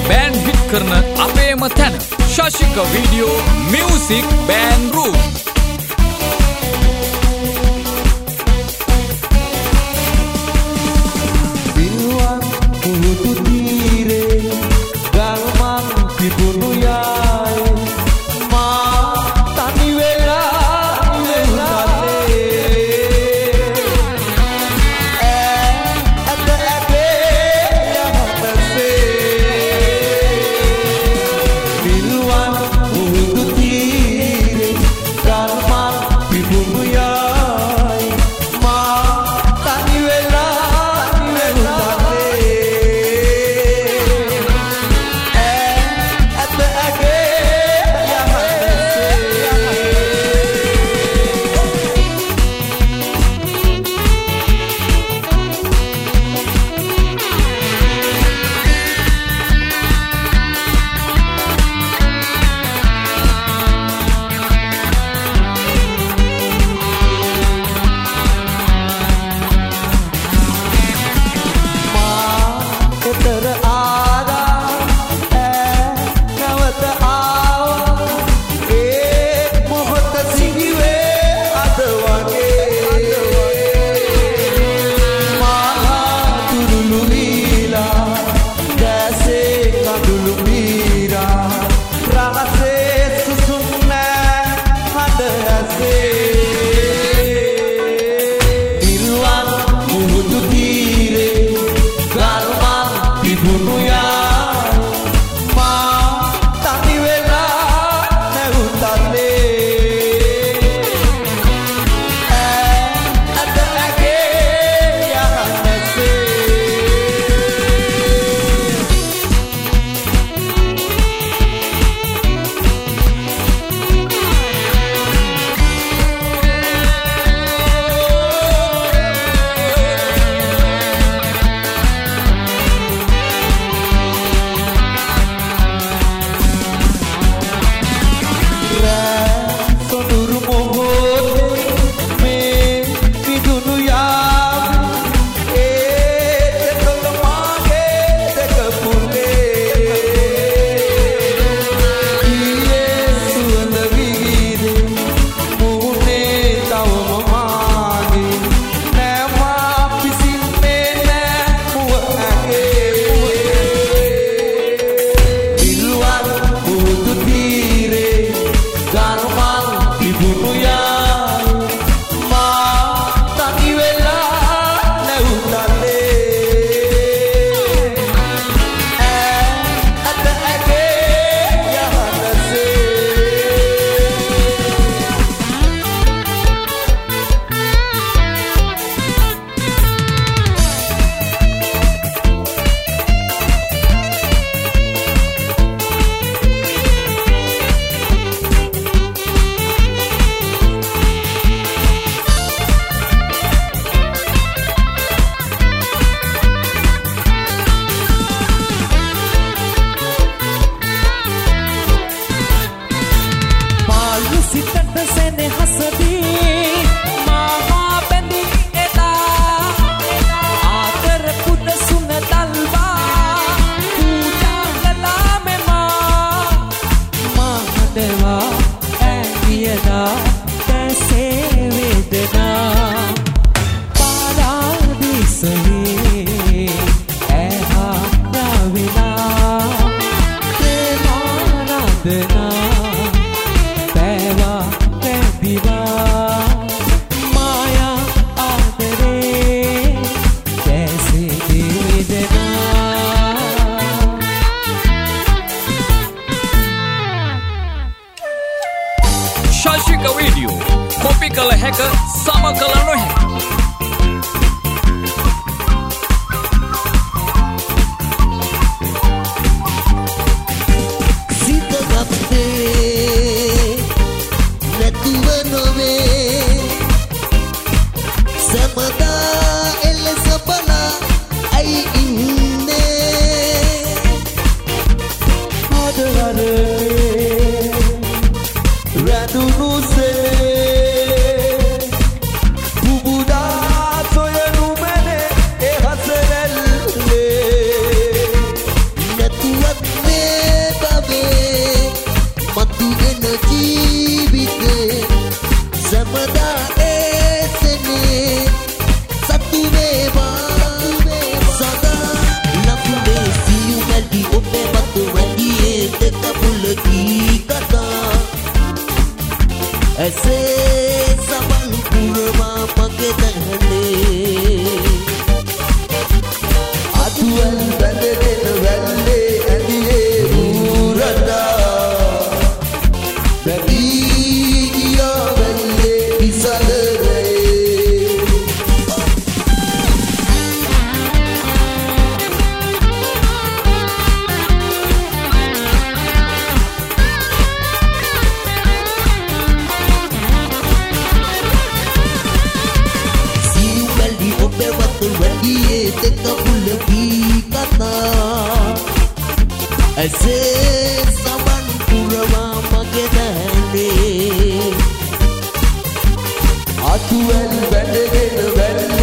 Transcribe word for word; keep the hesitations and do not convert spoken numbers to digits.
Band hit කරන අපේම තැන Shashika video music band room. Biruan putu tire galman pibunu yai ma tani vela vela eh at the age yahatse Biruan putu tire galman pibunu yai ma tani vela Shashika video copy කළ හැක සම කළ නොහැක. What? කී කතා ඇසේ සමන් පුරවා මගේ දැහනේ අතුවල් බැඳගෙන වැල්ලේ ඇඳියේ ඌරදා බැදී ගියා වැල්ලේ ඉසලරේ වැඩියේ දෙක පුලකී කතා ඇසේ සමන් පුරවා මගේ දැහනේ අතුවැල් බැඳගෙන වැල්ලේ